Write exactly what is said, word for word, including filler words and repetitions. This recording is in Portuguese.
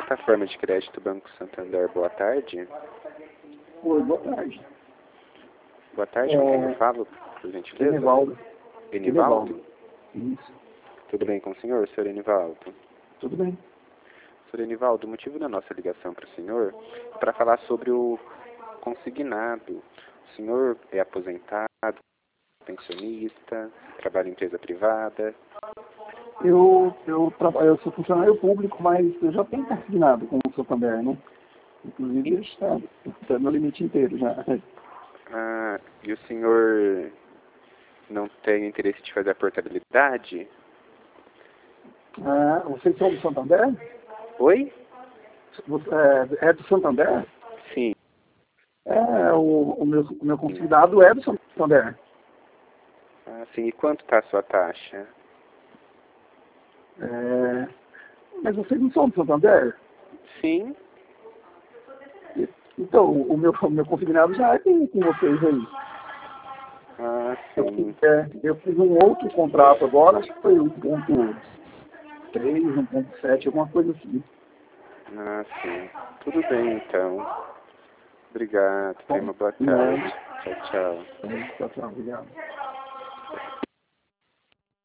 plataforma de crédito Banco Santander, boa tarde. Oi, boa tarde. Boa tarde, É... com quem eu falo, por gentileza? Enivaldo. Enivaldo? Isso. Tudo bem com o senhor, senhor Enivaldo? Tudo bem. senhor Enivaldo, o motivo da nossa ligação para o senhor é para falar sobre o consignado. O senhor é aposentado, pensionista, trabalha em empresa privada? Eu, eu, trabalho, eu sou funcionário público, mas eu já tenho consignado com o Santander, né? Inclusive, ele está, está no limite inteiro já. Ah, e o senhor não tem interesse de fazer a portabilidade? Ah, vocês são do Santander? Oi? Você, é, é do Santander? Sim. É, o, o, meu, o meu consignado é do Santander. Ah, sim. E quanto está a sua taxa? É, mas vocês não são do Santander? Sim. Então, o meu, o meu consignado já é com, com vocês aí. Ah, Eu, sim. é, eu fiz um outro contrato agora, acho que foi um ponto três, um ponto sete, alguma coisa assim. Ah, sim. Tudo bem, então. Obrigado. Tenha Bom, uma boa não, tarde. Tchau, tchau. tchau, tchau, obrigado.